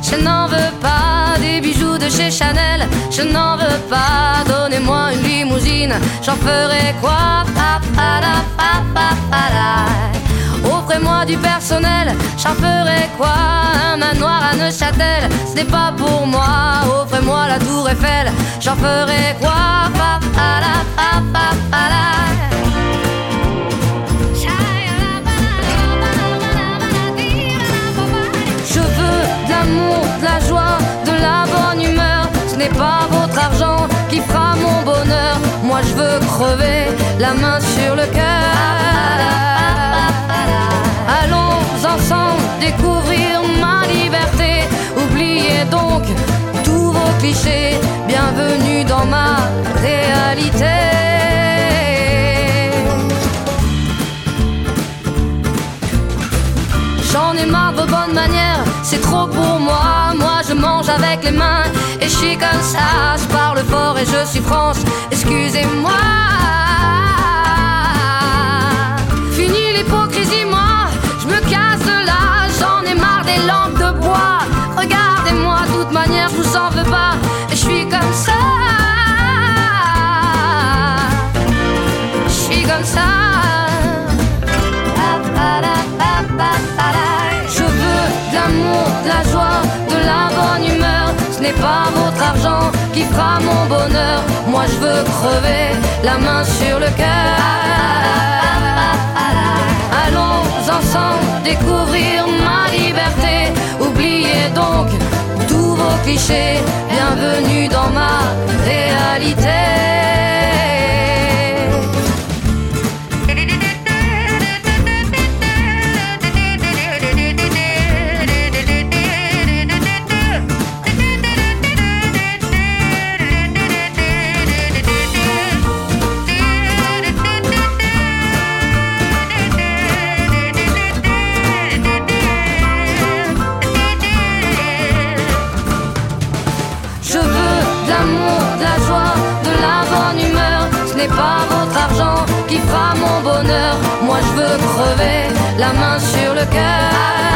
je n'en veux pas des bijoux de chez Chanel, je n'en veux pas. Donnez-moi une limousine, j'en ferai quoi? Offrez-moi du personnel, j'en ferai quoi? Un manoir à Neuchâtel, ce n'est pas pour moi. Offrez-moi la tour Eiffel, j'en ferai quoi? Je veux de l'amour, de la joie, de la bonne humeur. Ce n'est pas votre argent qui fera mon bonheur. Moi je veux crever, la main sur le cœur. Allons ensemble découvrir ma liberté. Oubliez donc tous vos clichés. Bienvenue dans ma réalité. J'en ai marre de vos bonnes manières, c'est trop pour moi. Moi je mange avec les mains et je suis comme ça. Je parle fort et je suis France, excusez-moi. Fini l'hypocrisie, moi je me casse de là. J'en ai marre des lampes de bois. Regardez-moi, de toute manière je vous en veux pas. Et je suis comme ça. Je suis comme ça. Je veux de l'amour, de la joie, de la bonne humeur. Ce n'est pas votre argent qui fera mon bonheur. Moi je veux crever, la main sur le cœur. Allons ensemble découvrir ma liberté. Oubliez donc tous vos clichés. Bienvenue dans ma réalité. Pas votre argent qui fera mon bonheur. Moi je veux crever, la main sur le cœur.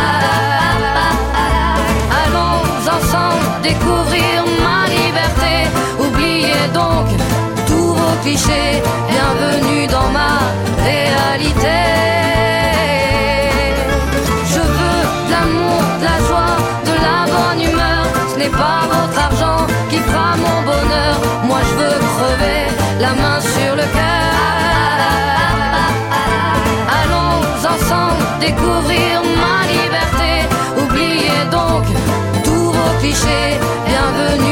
Allons ensemble découvrir ma liberté. Oubliez donc tous vos clichés. Bienvenue dans ma réalité. Je veux de l'amour, de la joie, de la bonne humeur. Ce n'est pas votre argent qui fera mon bonheur. Moi je veux crever, la main sur le cœur. Allons ensemble découvrir ma liberté. Oubliez donc tous vos clichés. Bienvenue